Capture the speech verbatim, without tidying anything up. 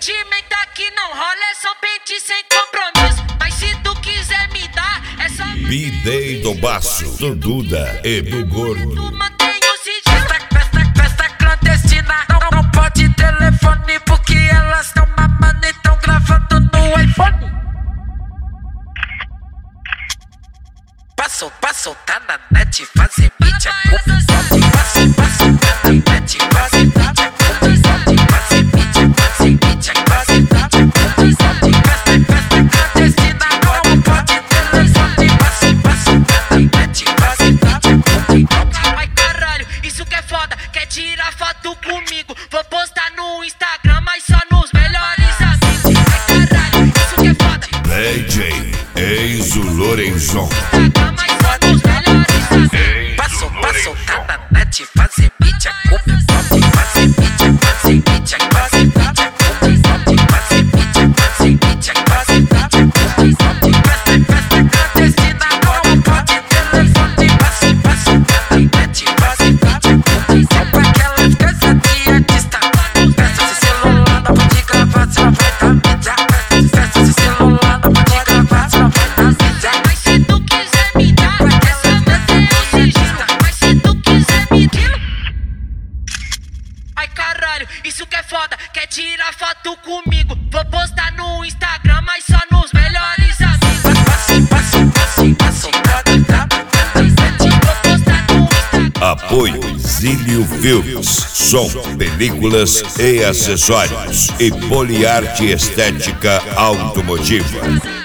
sentimento aqui não rola, é só pente sem compromisso. Mas se tu quiser me dar, é só B-Day do Baço, do Duda e do Gordo. tu mantém o sigilo. Festa, festa clandestina, não, não pode telefone, porque elas estão mamando e tão gravando no iPhone. Passo, passo, tá na net, fazer beat é comigo. Passo, passo, tá na net, fazer beat é comigo. Fazer beat é fazer beat é fazer beat é comigo. Festa, festa clandestina, não pode telefone. Passo, passo, tá na net, fazer beat é comigo. Ai caralho, isso que é foda, quer tirar foto comigo. Vou postar no Instagram, mas só nos melhores amigos. Ai caralho, isso que é foda. D J Enzo Lorenzon. Instagram, mas só nos melhores amigos. Passo, passo, tá na net, fazer beat é comigo. Fazer beat é fazer beat é fazer beat é comigo. Fazer beat é fazer beat é fazer beat é comigo. Festa, festa clandestina, não pode telefone. Passo, passo, tá na net, fazer beat é comigo. Pra aquelas cansadinhas de estar. Festa de celular, não pode gravar, se não vai dar mídia. Festa de celular, não pode gravar, se não vai dar mídia. Mas se tu quiser me dar, é só manter o sigilo. Mas se tu quiser me dar. Ai caralho, isso que é foda, quer tirar foto comigo. Vou postar no Instagram, mas só nos melhores amigos. Passo, passo, passo, passo, tá, tá, tá. Vou postar no Instagram. Apoio Zílio Filmes, som, películas e acessórios. E Poliarte Estética Automotiva.